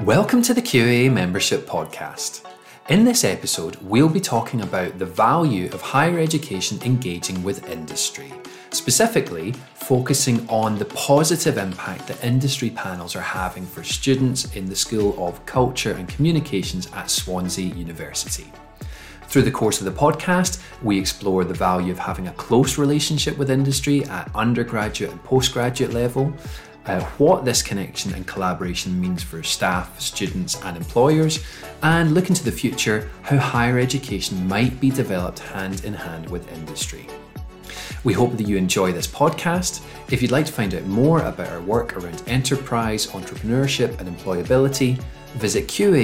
Welcome to the QAA Membership Podcast. In this episode, we'll be talking about the value of higher education engaging with industry, specifically focusing on the positive impact that industry panels are having for students in the School of Culture and Communications at Swansea University. Through the course of the podcast, we explore the value of having a close relationship with industry at undergraduate and postgraduate level, what this connection and collaboration means for staff, students and employers, and look into the future how higher education might be developed hand in hand with industry. We hope that you enjoy this podcast. If you'd like to find out more about our work around enterprise, entrepreneurship and employability, visit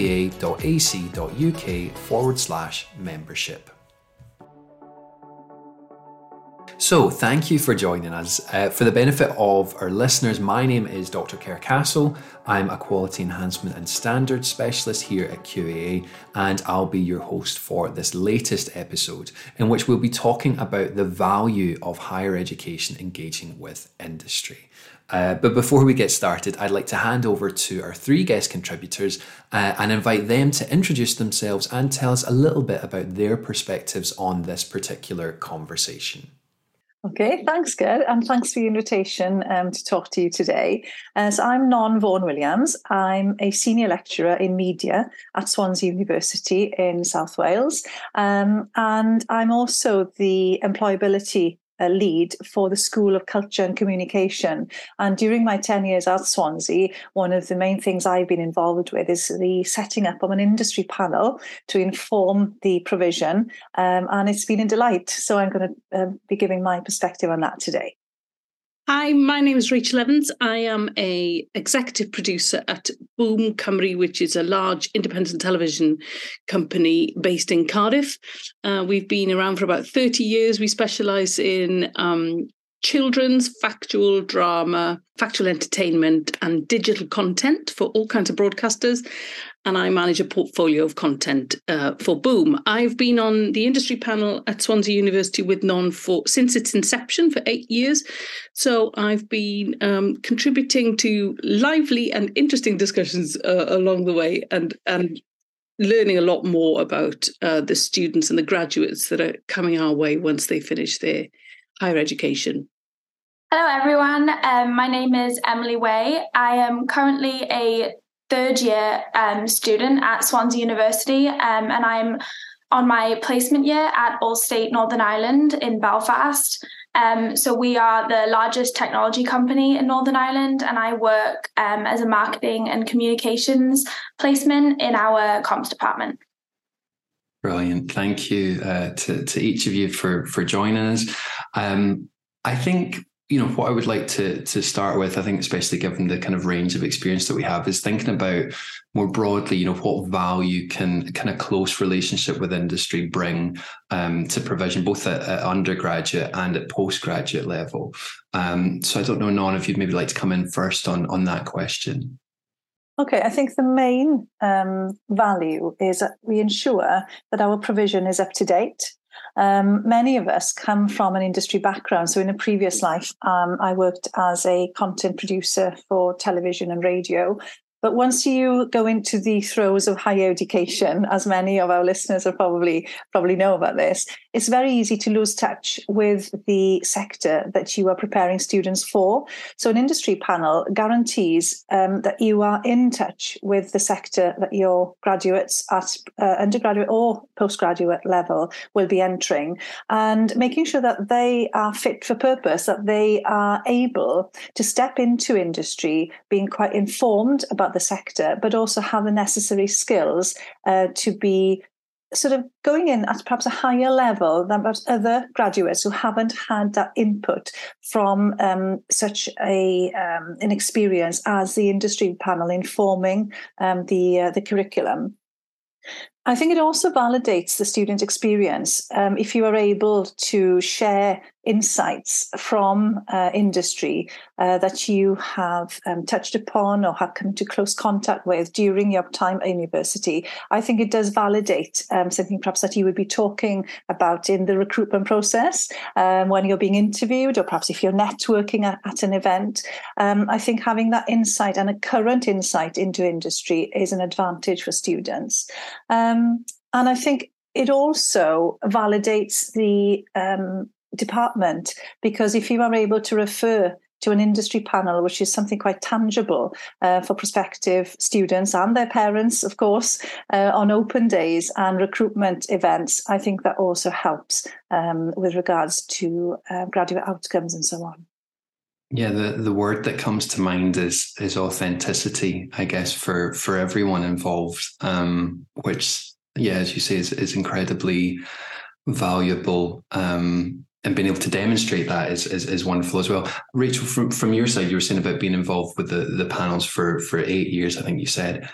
qaa.ac.uk/membership. So thank you for joining us. For the benefit of our listeners, my name is Dr. Kerr Castle. I'm a Quality Enhancement and Standards Specialist here at QAA, and I'll be your host for this latest episode, in which we'll be talking about the value of higher education engaging with industry. But before we get started, I'd like to hand over to our three guest contributors and invite them to introduce themselves and tell us a little bit about their perspectives on this particular conversation. Okay, thanks, Ger, and thanks for the invitation to talk to you today. So I'm Non Vaughan-Williams. I'm a senior lecturer in media at Swansea University in South Wales, and I'm also the employability lead for the School of Culture and Communication. And during my 10 years at Swansea, one of the main things I've been involved with is the setting up of an industry panel to inform the provision. And it's been a delight. So I'm going to be giving my perspective on that today. Hi, my name is Rachel Evans. I am an executive producer at Boom Cymru, which is a large independent television company based in Cardiff. We've been around for about 30 years. We specialise in children's factual drama, factual entertainment and digital content for all kinds of broadcasters. And I manage a portfolio of content for Boom. I've been on the industry panel at Swansea University with Non since its inception for 8 years. So I've been contributing to lively and interesting discussions along the way and learning a lot more about the students and the graduates that are coming our way once they finish their higher education. Hello, everyone. My name is Emily Way. I am currently a third-year student at Swansea University, and I'm on my placement year at Allstate Northern Ireland in Belfast. So we are the largest technology company in Northern Ireland, and I work as a marketing and communications placement in our comms department. Brilliant. Thank you to each of you for joining us. I think, what I would like to start with, I think especially given the kind of range of experience that we have, is thinking about more broadly, what value can a close relationship with industry bring to provision, both at undergraduate and at postgraduate level. So I don't know, Non, if you'd maybe like to come in first on that question. Okay, I think the main value is that we ensure that our provision is up to date. Many of us come from an industry background. So in a previous life, I worked as a content producer for television and radio. But once you go into the throes of higher education, as many of our listeners will probably know about this, it's very easy to lose touch with the sector that you are preparing students for. So an industry panel guarantees that you are in touch with the sector that your graduates at undergraduate or postgraduate level will be entering, and making sure that they are fit for purpose, that they are able to step into industry being quite informed about the sector, but also have the necessary skills to be sort of going in at perhaps a higher level than perhaps other graduates who haven't had that input from such an experience as the industry panel informing the curriculum. I think it also validates the student experience if you are able to share insights from industry that you have touched upon or have come into close contact with during your time at university, I think it does validate something perhaps that you would be talking about in the recruitment process when you're being interviewed, or perhaps if you're networking at an event. I think having that insight and a current insight into industry is an advantage for students. And I think it also validates the department, because if you are able to refer to an industry panel, which is something quite tangible for prospective students and their parents, of course, on open days and recruitment events, I think that also helps with regards to graduate outcomes and so on. Yeah, the word that comes to mind is authenticity, I guess, for everyone involved, which, yeah, as you say, is incredibly valuable. And being able to demonstrate that is wonderful as well. Rachel, from your side, you were saying about being involved with the panels for 8 years, I think you said.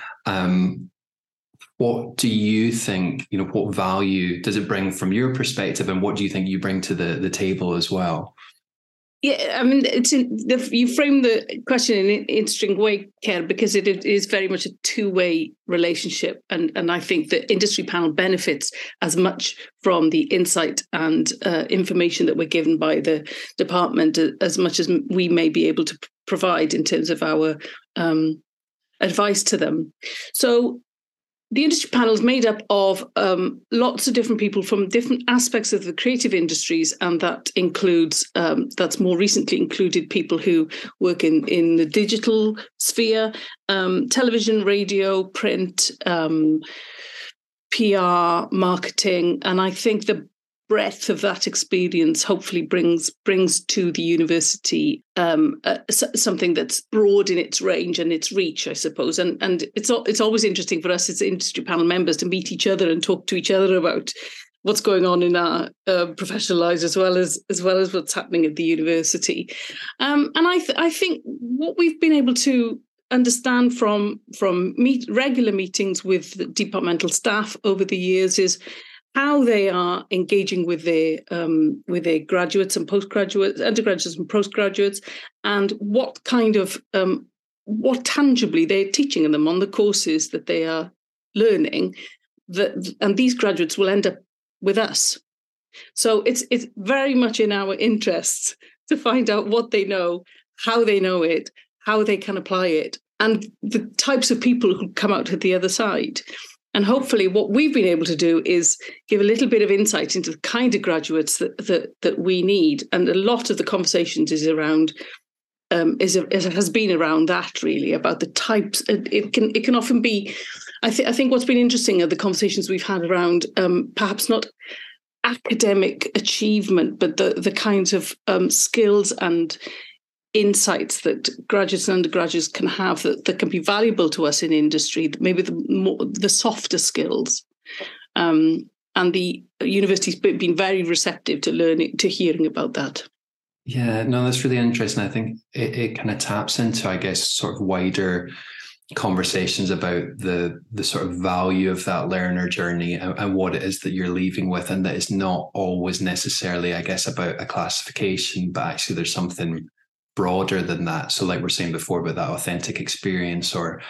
What do you think, what value does it bring from your perspective, and what do you think you bring to the table as well? Yeah, I mean, you frame the question in an interesting way, Ker, because it is very much a two-way relationship. And I think the industry panel benefits as much from the insight and information that we're given by the department as much as we may be able to provide in terms of our advice to them. So the industry panel is made up of lots of different people from different aspects of the creative industries, and that includes, that's more recently included people who work in the digital sphere, television, radio, print, PR, marketing, and I think the breadth of that experience hopefully brings to the university something that's broad in its range and its reach, I suppose. And it's always interesting for us as industry panel members to meet each other and talk to each other about what's going on in our professional lives as well as what's happening at the university. And I think what we've been able to understand from regular meetings with the departmental staff over the years is how they are engaging with their graduates and postgraduates, undergraduates and postgraduates, and what kind of what tangibly they're teaching them on the courses that they are learning. And these graduates will end up with us. So it's very much in our interests to find out what they know, how they know it, how they can apply it, and the types of people who come out at the other side. And hopefully what we've been able to do is give a little bit of insight into the kind of graduates that we need. And a lot of the conversations is around, it has been around that really, about the types. It can often be, I think what's been interesting are the conversations we've had around perhaps not academic achievement, but the kinds of skills and insights that graduates and undergraduates can have that can be valuable to us in industry, maybe the softer skills. And the university's been very receptive to hearing about that. Yeah, no, that's really interesting. I think it kind of taps into, I guess, sort of wider conversations about the sort of value of that learner journey and what it is that you're leaving with, and that it's not always necessarily, I guess, about a classification, but actually there's something broader than that. So like we're saying before about that authentic experience, or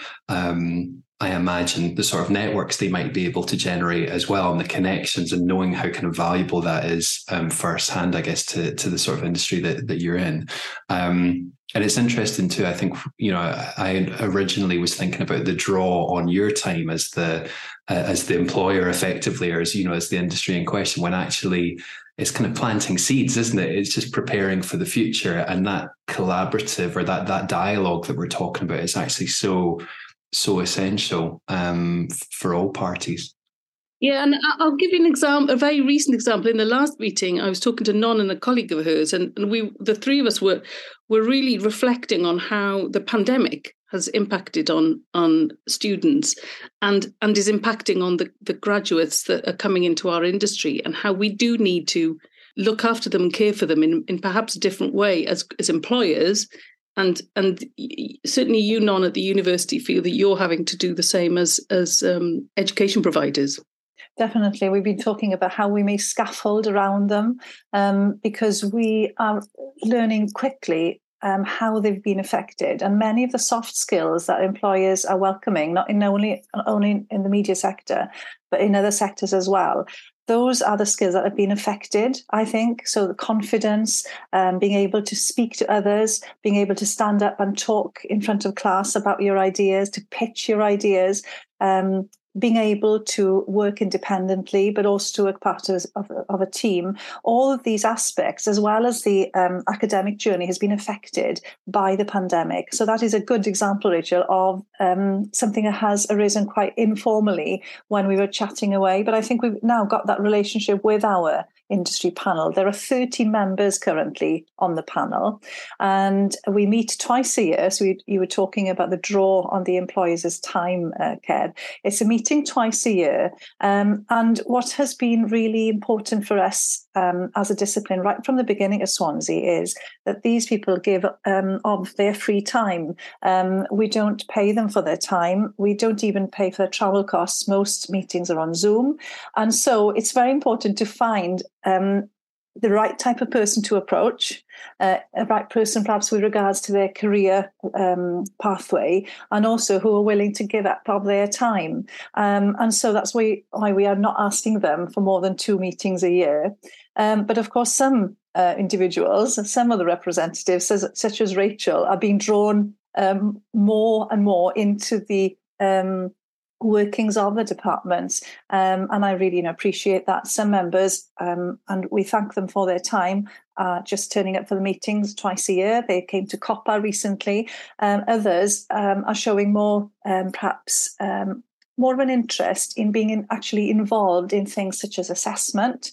I imagine the sort of networks they might be able to generate as well, and the connections, and knowing how kind of valuable that is firsthand, I guess, to the sort of industry that you're in. And it's interesting too, I think, I originally was thinking about the draw on your time as the employer effectively, or as the industry in question, when actually it's kind of planting seeds, isn't it? It's just preparing for the future. And that collaborative, or that dialogue that we're talking about, is actually so essential for all parties. Yeah, and I'll give you an example, a very recent example. In the last meeting, I was talking to Non and a colleague of hers, and the three of us were really reflecting on how the pandemic has impacted on students and is impacting on the graduates that are coming into our industry, and how we do need to look after them and care for them in perhaps a different way as employers. And certainly you, Non, at the university, feel that you're having to do the same as education providers. Definitely. We've been talking about how we may scaffold around them because we are learning quickly how they've been affected. And many of the soft skills that employers are welcoming, not only in the media sector, but in other sectors as well, those are the skills that have been affected, I think. So the confidence, being able to speak to others, being able to stand up and talk in front of class about your ideas, to pitch your ideas, being able to work independently, but also to work part of a team. All of these aspects, as well as the academic journey, has been affected by the pandemic. So that is a good example, Rachel, of something that has arisen quite informally when we were chatting away. But I think we've now got that relationship with our industry panel. There are 30 members currently on the panel, and we meet twice a year. So you were talking about the draw on the employers' time, Ked. It's a meeting twice a year. And what has been really important for us as a discipline right from the beginning of Swansea is that these people give of their free time. We don't pay them for their time. We don't even pay for their travel costs. Most meetings are on Zoom. And so it's very important to find the right type of person to approach, a right person perhaps with regards to their career pathway, and also who are willing to give up of their time. And so that's why we are not asking them for more than 2 meetings a year. But of course, some individuals and some of the representatives, such as Rachel, are being drawn more and more into the workings of the departments. And I really appreciate that. Some members, and we thank them for their time, just turning up for the meetings twice a year. They came to COPPA recently. Others are showing more, perhaps, more of an interest in being actually involved in things such as assessment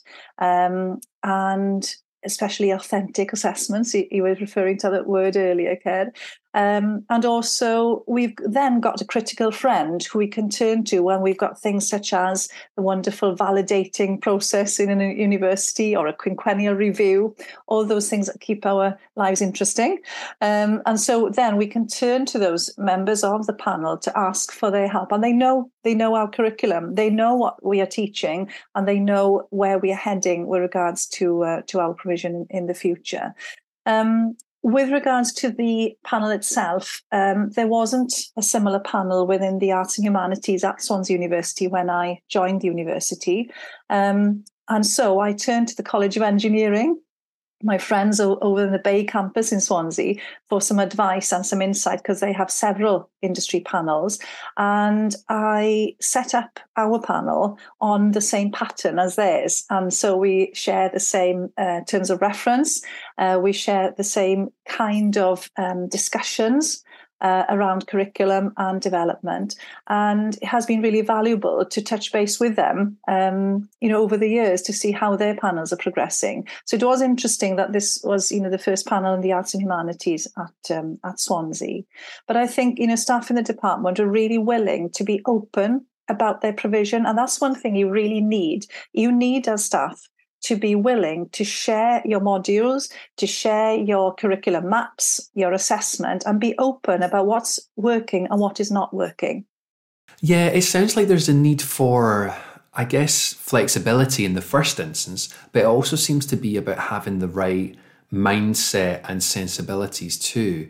and especially authentic assessments. You were referring to that word earlier, Ked. And also, we've then got a critical friend who we can turn to when we've got things such as the wonderful validating process in a university or a quinquennial review, all those things that keep our lives interesting. And so then we can turn to those members of the panel to ask for their help. And they know our curriculum, they know what we are teaching, and they know where we are heading with regards to our provision in the future. With regards to the panel itself, there wasn't a similar panel within the arts and humanities at Swansea University when I joined the university. And so I turned to the College of Engineering, my friends over in the Bay campus in Swansea, for some advice and some insight, because they have several industry panels. And I set up our panel on the same pattern as theirs. And so we share the same terms of reference. We share the same kind of discussions around curriculum and development. And it has been really valuable to touch base with them, over the years to see how their panels are progressing. So it was interesting that this was, the first panel in the arts and humanities at Swansea. But I think, staff in the department are really willing to be open about their provision. And that's one thing you really need. You need as staff to be willing to share your modules, to share your curriculum maps, your assessment, and be open about what's working and what is not working. Yeah, it sounds like there's a need for, I guess, flexibility in the first instance, but it also seems to be about having the right mindset and sensibilities too.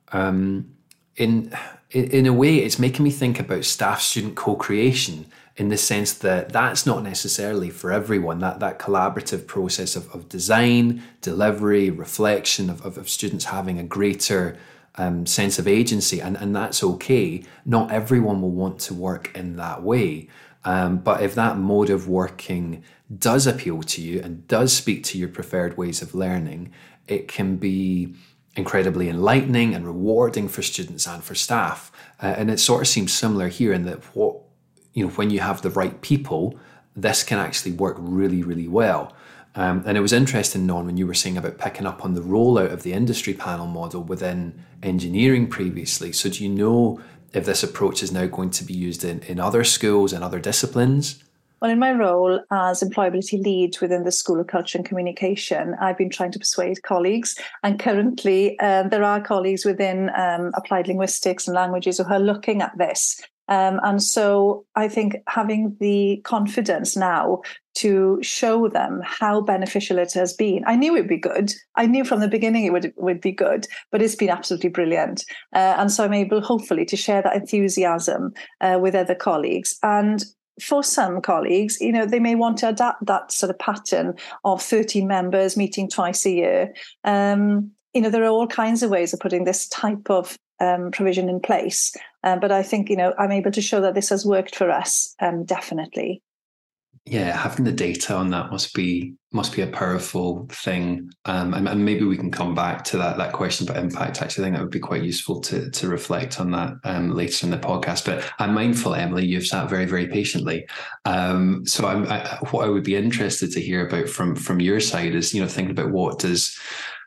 In a way, it's making me think about staff-student co-creation, in the sense that that's not necessarily for everyone, that collaborative process of design, delivery, reflection, of students having a greater sense of agency, and that's okay. Not everyone will want to work in that way. But if that mode of working does appeal to you and does speak to your preferred ways of learning, it can be incredibly enlightening and rewarding for students and for staff. And it sort of seems similar here in that when you have the right people, this can actually work really, really well. And it was interesting, Non, when you were saying about picking up on the rollout of the industry panel model within engineering previously. So do you know if this approach is now going to be used in other schools and other disciplines? Well, in my role as employability lead within the School of Culture and Communication, I've been trying to persuade colleagues. And currently, there are colleagues within applied linguistics and languages who are looking at this And so I think having the confidence now to show them how beneficial it has been. I knew it'd be good. I knew from the beginning it would be good, but it's been absolutely brilliant. And so I'm able, hopefully, to share that enthusiasm with other colleagues. And for some colleagues, they may want to adapt that sort of pattern of 13 members meeting twice a year. There are all kinds of ways of putting this type of provision in place. But I think, I'm able to show that this has worked for us, definitely. Yeah, having the data on that must be a powerful thing. And maybe we can come back to that question about impact. Actually, I think that would be quite useful to reflect on that later in the podcast. But I'm mindful, Emily, you've sat very, very patiently. So what I would be interested to hear about from your side is, thinking about what does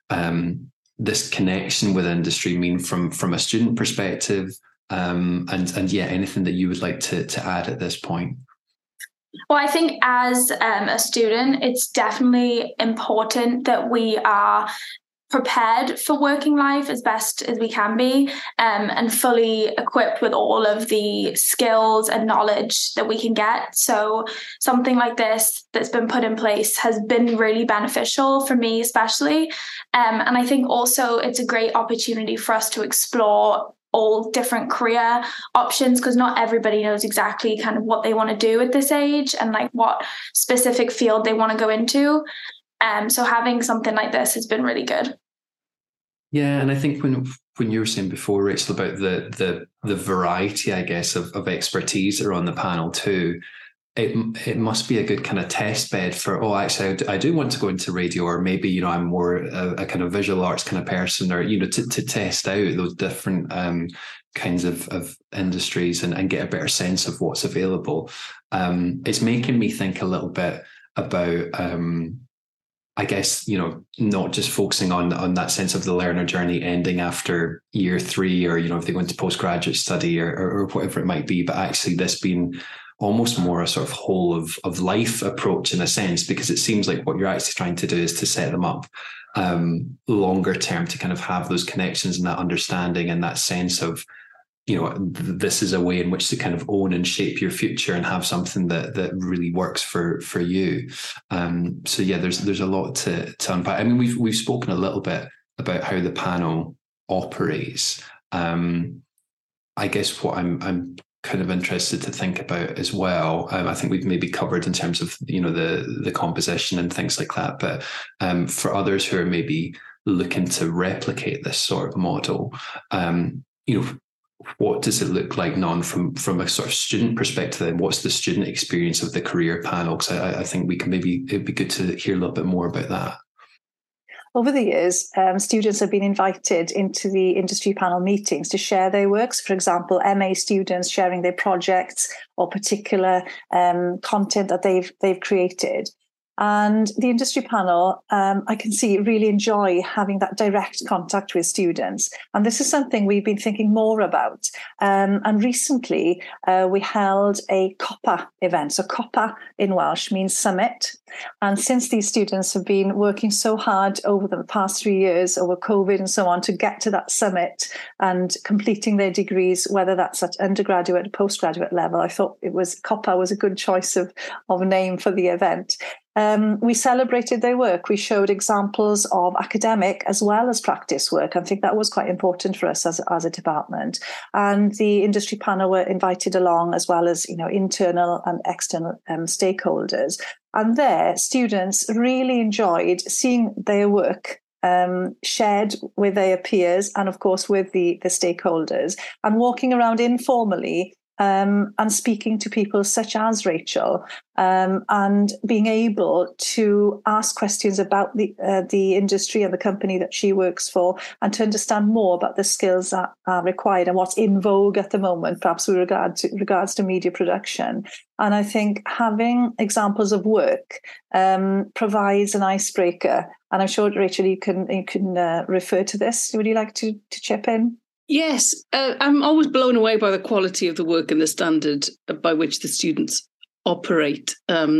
this connection with industry mean from a student perspective, and yeah, anything that you would like to add at this point. Well, I think as a student, it's definitely important that we are prepared for working life as best as we can be, and fully equipped with all of the skills and knowledge that we can get. So something like this that's been put in place has been really beneficial for me, especially. And I think also it's a great opportunity for us to explore all different career options, because not everybody knows exactly kind of what they want to do at this age and like what specific field they want to go into. So having something like this has been really good. Yeah, and I think when you were saying before, Rachel, about the variety, I guess, of expertise that are on the panel too, it must be a good kind of test bed for, actually, I do want to go into radio, or maybe, I'm more a kind of visual arts kind of person, or, to test out those different kinds of industries and get a better sense of what's available. It's making me think a little bit about, I guess, not just focusing on that sense of the learner journey ending after year 3, or, if they go into postgraduate study or whatever it might be, but actually this being almost more a sort of whole of life approach in a sense, because it seems like what you're actually trying to do is to set them up longer term to kind of have those connections and that understanding and that sense of, this is a way in which to kind of own and shape your future and have something that really works for you. So yeah, there's a lot to unpack. I mean, we've spoken a little bit about how the panel operates. I guess what I'm kind of interested to think about as well. I think we've maybe covered in terms of, the composition and things like that. But for others who are maybe looking to replicate this sort of model, what does it look like, from a sort of student perspective? And what's the student experience of the career panel? Because I think it'd be good to hear a little bit more about that. Over the years, students have been invited into the industry panel meetings to share their works. For example, MA students sharing their projects or particular content that they've created. And the industry panel, I can see, really enjoy having that direct contact with students. And this is something we've been thinking more about. And recently, we held a COPA event. So COPA in Welsh means summit. And since these students have been working so hard over the past 3 years, over COVID and so on, to get to that summit and completing their degrees, whether that's at undergraduate or postgraduate level, I thought COPA was a good choice of name for the event. We celebrated their work. We showed examples of academic as well as practice work. I think that was quite important for us as a department. And the industry panel were invited along, as well as internal and external stakeholders. And there, students really enjoyed seeing their work shared with their peers and, of course, with the stakeholders, and walking around informally and speaking to people such as Rachel, and being able to ask questions about the industry and the company that she works for, and to understand more about the skills that are required and what's in vogue at the moment, perhaps with regards to media production. And I think having examples of work provides an icebreaker. And I'm sure, Rachel, you can refer to this. Would you like to chip in? Yes, I'm always blown away by the quality of the work and the standard by which the students operate.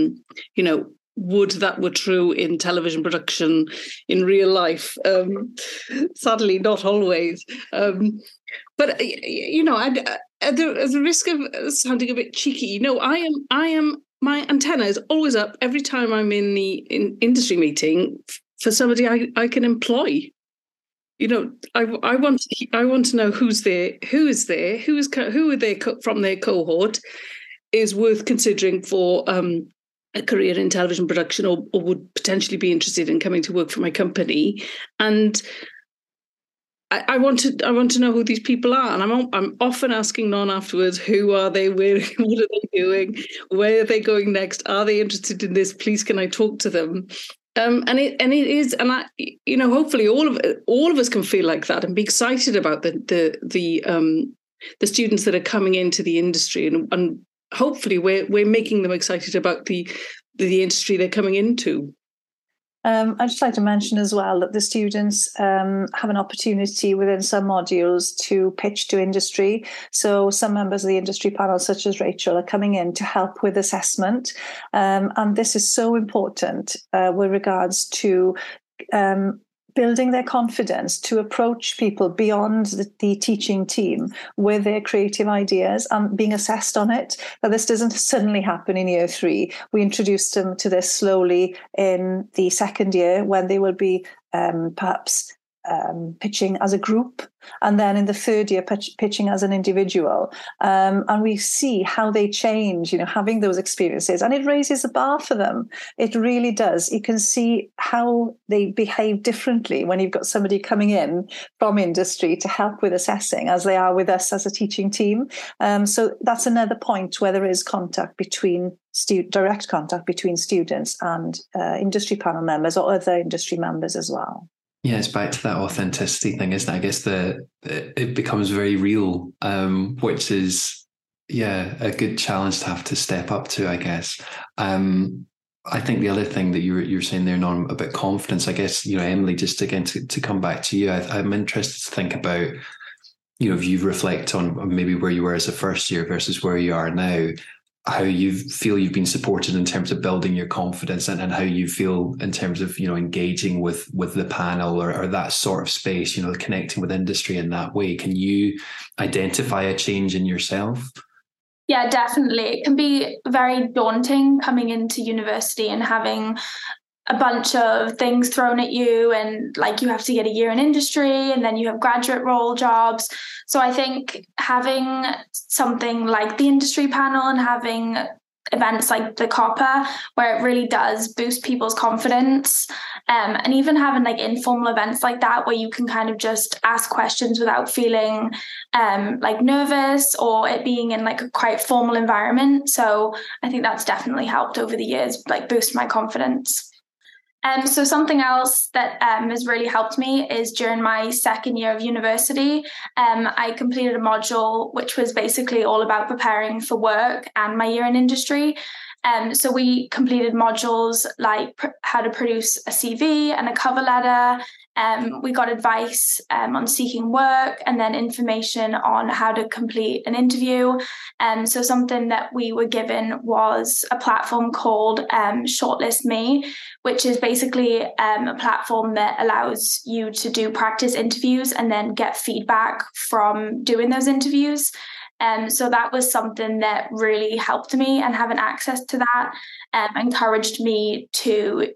Would that were true in television production, in real life? Sadly, not always. But at the risk of sounding a bit cheeky, no, I am. My antenna is always up every time I'm in the industry meeting for somebody I can employ. You know, I want to know who's there, who are they from their cohort is worth considering for a career in television production, or would potentially be interested in coming to work for my company. And I want to know who these people are, and I'm often asking Non afterwards, who are they? Where? What are they doing? Where are they going next? Are they interested in this? Please, can I talk to them? And it is, and I, you know, hopefully all of us can feel like that and be excited about the students that are coming into the industry, and hopefully we're making them excited about the industry they're coming into. I'd just like to mention as well that the students have an opportunity within some modules to pitch to industry. So some members of the industry panel, such as Rachel, are coming in to help with assessment. And this is so important with regards to building their confidence to approach people beyond the teaching team with their creative ideas and being assessed on it. Now, this doesn't suddenly happen in year 3. We introduced them to this slowly in the second year, when they will be perhaps pitching as a group, and then in the third year pitching as an individual, and we see how they change, you know, having those experiences, and it raises the bar for them. It really does. You can see how they behave differently when you've got somebody coming in from industry to help with assessing, as they are with us as a teaching team. So that's another point where there is contact between direct contact between students and industry panel members or other industry members as well. Yeah, it's back to that authenticity thing, isn't it? I guess it becomes very real, which is, a good challenge to have to step up to, I guess. I think the other thing that you were saying there, Norm, about confidence, I guess, you know, Emily, just again to come back to you, I'm interested to think about, you know, if you reflect on maybe where you were as a first year versus where you are now, how you feel you've been supported in terms of building your confidence, and how you feel in terms of, you know, engaging with the panel or that sort of space, you know, connecting with industry in that way. Can you identify a change in yourself? Yeah, definitely. It can be very daunting coming into university and having a bunch of things thrown at you, and like you have to get a year in industry and then you have graduate role jobs. So I think having something like the industry panel and having events like the COPPA, where it really does boost people's confidence, and even having like informal events like that where you can kind of just ask questions without feeling like nervous, or it being in like a quite formal environment. So I think that's definitely helped over the years, like boost my confidence. So something else that has really helped me is during my second year of university, I completed a module which was basically all about preparing for work and my year in industry. So we completed modules like how to produce a CV and a cover letter. We got advice on seeking work, and then information on how to complete an interview. So something that we were given was a platform called Shortlist Me, which is basically a platform that allows you to do practice interviews and then get feedback from doing those interviews. So that was something that really helped me, and having access to that encouraged me to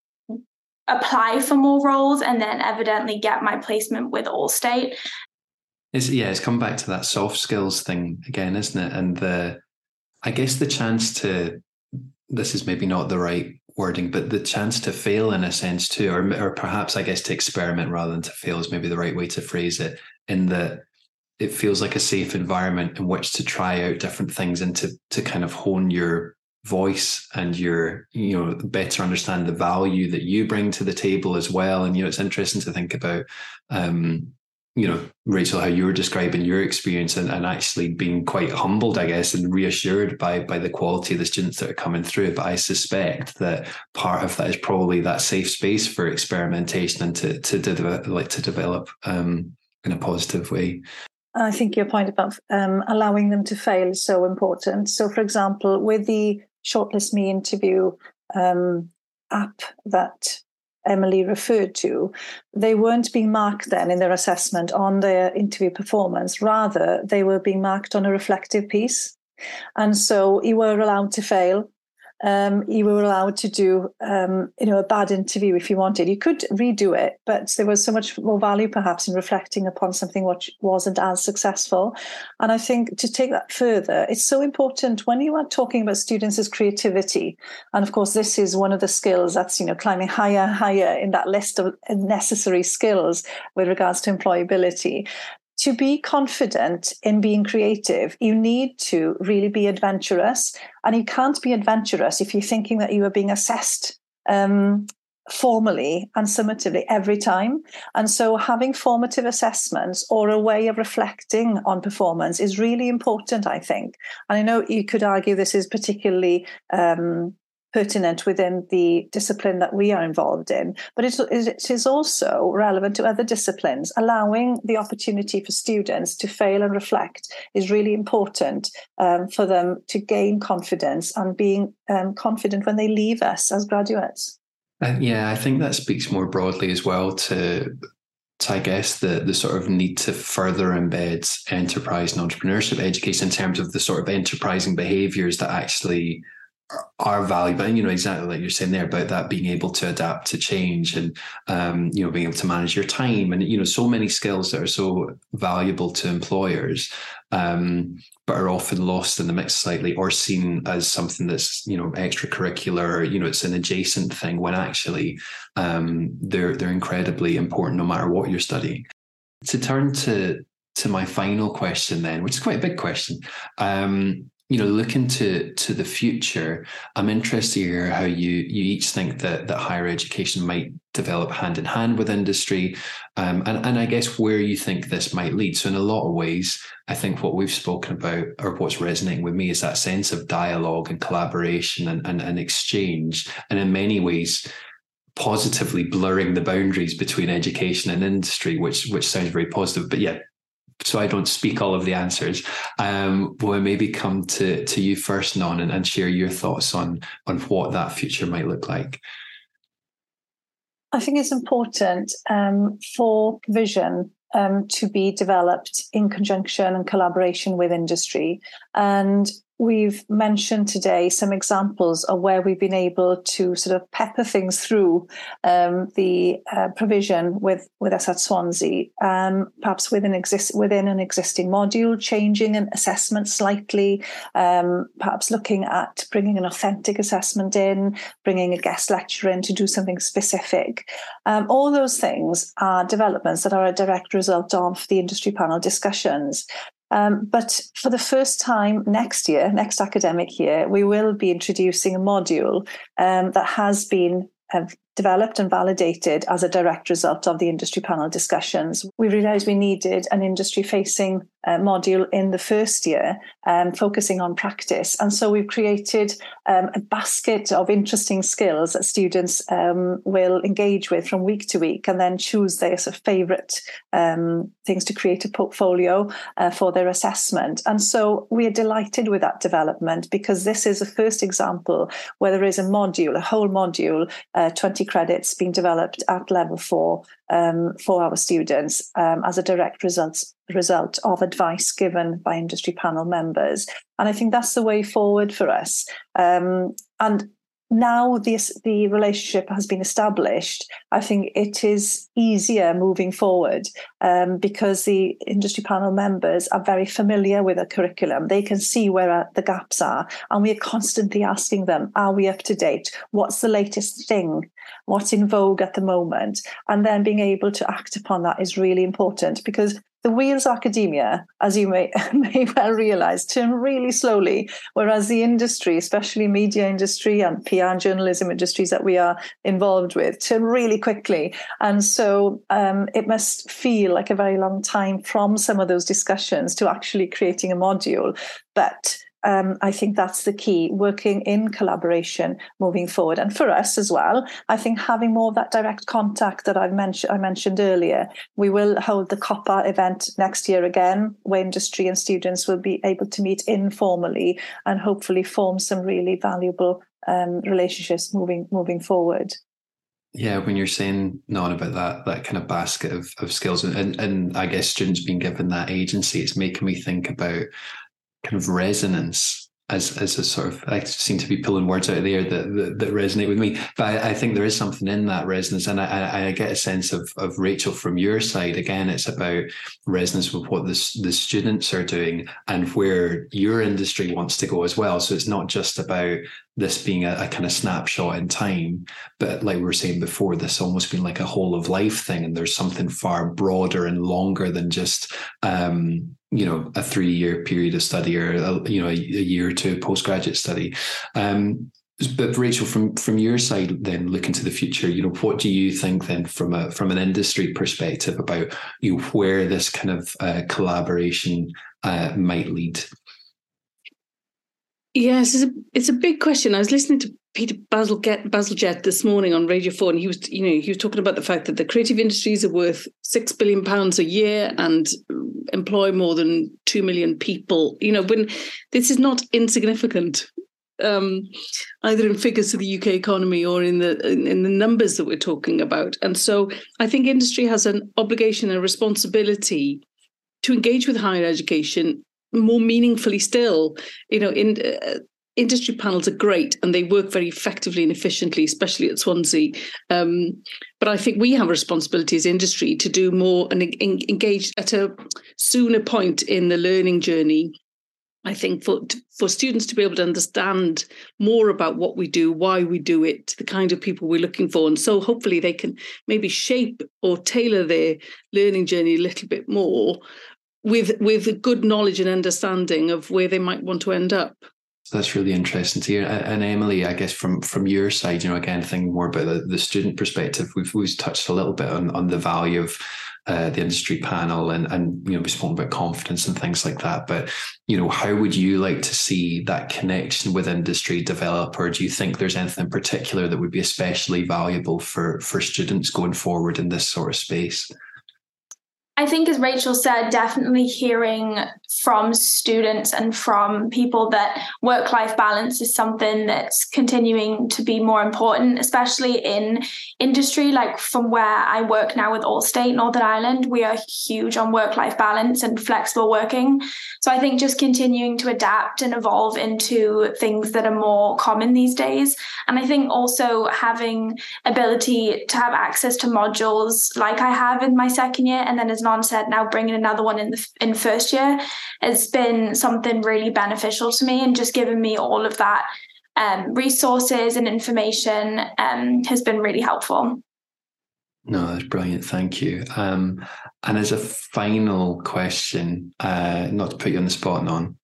apply for more roles and then evidently get my placement with Allstate. It's come back to that soft skills thing again, isn't it? And I guess the chance to, this is maybe not the right wording, but the chance to fail in a sense too, or perhaps I guess to experiment rather than to fail is maybe the right way to phrase it, in that it feels like a safe environment in which to try out different things and to kind of hone your voice and your, you know, better understand the value that you bring to the table as well. And, you know, it's interesting to think about, you know, Rachel, how you were describing your experience and actually being quite humbled, I guess, and reassured by the quality of the students that are coming through. But I suspect that part of that is probably that safe space for experimentation and to develop in a positive way. I think your point about allowing them to fail is so important. So, for example, with the Shortlist Me interview app that Emily referred to, they weren't being marked then in their assessment on their interview performance. Rather, they were being marked on a reflective piece. And so you were allowed to fail. You were allowed to do, a bad interview if you wanted. You could redo it, but there was so much more value perhaps in reflecting upon something which wasn't as successful. And I think to take that further, it's so important when you are talking about students as creativity. And of course, this is one of the skills that's, climbing higher in that list of necessary skills with regards to employability. To be confident in being creative, you need to really be adventurous. And you can't be adventurous if you're thinking that you are being assessed formally and summatively every time. And so having formative assessments or a way of reflecting on performance is really important, I think. And I know you could argue this is particularly pertinent within the discipline that we are involved in, but it is also relevant to other disciplines. Allowing the opportunity for students to fail and reflect is really important for them to gain confidence and being confident when they leave us as graduates. I think that speaks more broadly as well to I guess the sort of need to further embed enterprise and entrepreneurship education in terms of the sort of enterprising behaviours that actually are valuable. And, exactly like you're saying there about that being able to adapt to change and, being able to manage your time and, so many skills that are so valuable to employers, but are often lost in the mix slightly or seen as something that's, extracurricular, it's an adjacent thing when actually they're incredibly important no matter what you're studying. To turn to my final question then, which is quite a big question, looking to the future, I'm interested to hear how you each think that higher education might develop hand in hand with industry, and I guess where you think this might lead. So in a lot of ways, I think what we've spoken about or what's resonating with me is that sense of dialogue and collaboration and exchange, and in many ways positively blurring the boundaries between education and industry, which sounds very positive. But yeah, so I don't speak all of the answers, we'll maybe come to you first, Non, and share your thoughts on what that future might look like. I think it's important for provision to be developed in conjunction and collaboration with industry. And we've mentioned today some examples of where we've been able to sort of pepper things through the provision with us at Swansea, perhaps within an existing module, changing an assessment slightly, perhaps looking at bringing an authentic assessment in, bringing a guest lecturer in to do something specific. All those things are developments that are a direct result of the industry panel discussions. But for the first time next academic year, we will be introducing a module that has been developed and validated as a direct result of the industry panel discussions. We realised we needed an industry-facing module in the first year, focusing on practice. And so we've created a basket of interesting skills that students will engage with from week to week and then choose their sort of favourite things to create a portfolio for their assessment. And so we are delighted with that development because this is the first example where there is a module, a whole module, 20 credits being developed at level 4 for our students as a direct result of advice given by industry panel members. And I think that's the way forward for us. And now the relationship has been established, I think it is easier moving forward because the industry panel members are very familiar with the curriculum. They can see where the gaps are, and we are constantly asking them, are we up to date? What's the latest thing? What's in vogue at the moment? And then being able to act upon that is really important because the wheels of academia, as you may well realise, turn really slowly, whereas the industry, especially media industry and PR and journalism industries that we are involved with, turn really quickly. And so it must feel like a very long time from some of those discussions to actually creating a module. But I think that's the key, working in collaboration moving forward. And for us as well, I think having more of that direct contact that I mentioned earlier. We will hold the COPA event next year again, where industry and students will be able to meet informally and hopefully form some really valuable relationships moving forward. Yeah, when you're saying not about that kind of basket of skills and I guess students being given that agency, it's making me think about kind of resonance as a sort of, I seem to be pulling words out of the air that resonate with me, but I think there is something in that resonance, and I get a sense of Rachel from your side. Again, it's about resonance with what the students are doing and where your industry wants to go as well. So it's not just about this being a kind of snapshot in time, but like we were saying before, this almost being like a whole of life thing, and there's something far broader and longer than just a 3-year period of study or a year or two postgraduate study. But Rachel, from your side, then looking to the future, what do you think then from an industry perspective about where this kind of collaboration might lead? Yes, it's a big question. I was listening to Peter Bazalgette this morning on Radio 4, and he was talking about the fact that the creative industries are worth £6 billion a year and employ more than 2 million people. When this is not insignificant, either in figures of the UK economy or in the numbers that we're talking about. And so I think industry has an obligation and responsibility to engage with higher education more meaningfully still. Industry panels are great and they work very effectively and efficiently, especially at Swansea. But I think we have a responsibility as industry to do more and engage at a sooner point in the learning journey. I think for students to be able to understand more about what we do, why we do it, the kind of people we're looking for. And so hopefully they can maybe shape or tailor their learning journey a little bit more with a good knowledge and understanding of where they might want to end up. That's really interesting to hear. And Emily, I guess from your side, again, thinking more about the student perspective, we've touched a little bit on the value of the industry panel and we've spoken about confidence and things like that. But, how would you like to see that connection with industry develop? Or do you think there's anything in particular that would be especially valuable for students going forward in this sort of space? I think, as Rachel said, definitely hearing from students and from people that work-life balance is something that's continuing to be more important, especially in industry. Like from where I work now with Allstate, Northern Ireland, we are huge on work-life balance and flexible working. So I think just continuing to adapt and evolve into things that are more common these days. And I think also having ability to have access to modules like I have in my second year, and then as Non said, now bringing another one in first year, has been something really beneficial to me, and just giving me all of that resources and information has been really helpful. No, that's brilliant. Thank you. And as a final question, not to put you on the spot, Non,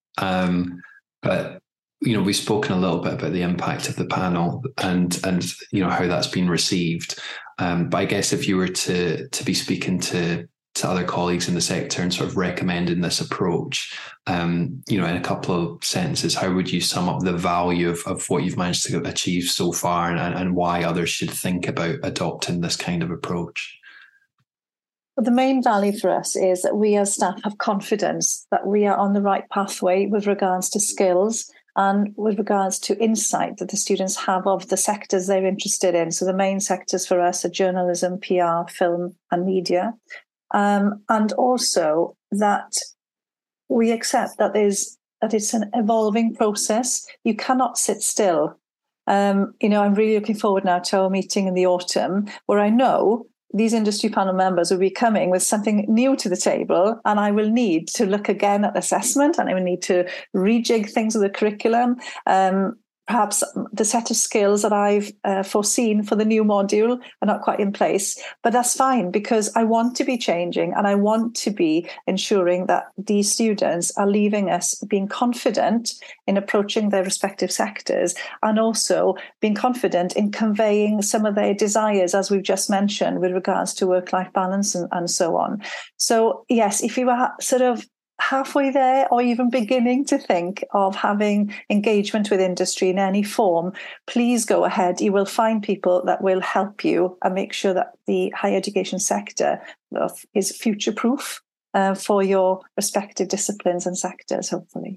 but we've spoken a little bit about the impact of the panel and how that's been received. But I guess if you were to be speaking to other colleagues in the sector and sort of recommending this approach, in a couple of sentences, how would you sum up the value of what you've managed to achieve so far and why others should think about adopting this kind of approach? Well, the main value for us is that we as staff have confidence that we are on the right pathway with regards to skills and with regards to insight that the students have of the sectors they're interested in. So the main sectors for us are journalism, PR, film and media. And also that we accept that it's an evolving process. You cannot sit still. I'm really looking forward now to our meeting in the autumn, where I know these industry panel members will be coming with something new to the table, and I will need to look again at assessment, and I will need to rejig things with the curriculum. Perhaps the set of skills that I've foreseen for the new module are not quite in place, but that's fine because I want to be changing and I want to be ensuring that these students are leaving us being confident in approaching their respective sectors and also being confident in conveying some of their desires, as we've just mentioned, with regards to work-life balance and so on. So yes, if you are sort of halfway there or even beginning to think of having engagement with industry in any form, please go ahead. You will find people that will help you and make sure that the higher education sector is future-proof for your respective disciplines and sectors, hopefully.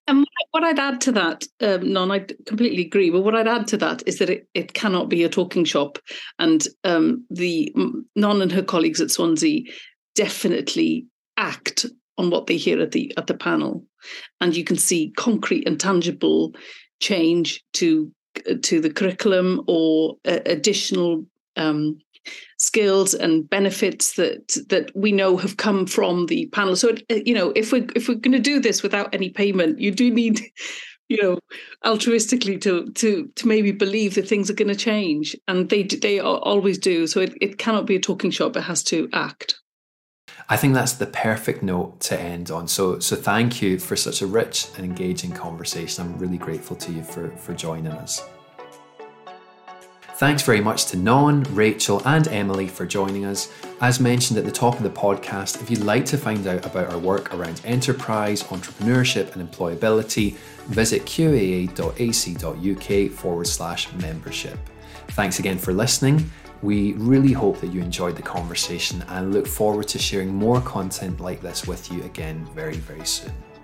And what I'd add to that, Non, I completely agree, but what I'd add to that is that it cannot be a talking shop. And the Non and her colleagues at Swansea definitely act on what they hear at the panel. And you can see concrete and tangible change to the curriculum or additional skills and benefits that we know have come from the panel. So, if we're going to do this without any payment, you do need, altruistically to maybe believe that things are going to change, and they always do. So it cannot be a talking shop; it has to act. I think that's the perfect note to end on. So thank you for such a rich and engaging conversation. I'm really grateful to you for joining us. Thanks very much to Non, Rachel and Emily for joining us. As mentioned at the top of the podcast, if you'd like to find out about our work around enterprise, entrepreneurship and employability, visit qaa.ac.uk/membership. Thanks again for listening. We really hope that you enjoyed the conversation and look forward to sharing more content like this with you again very, very soon.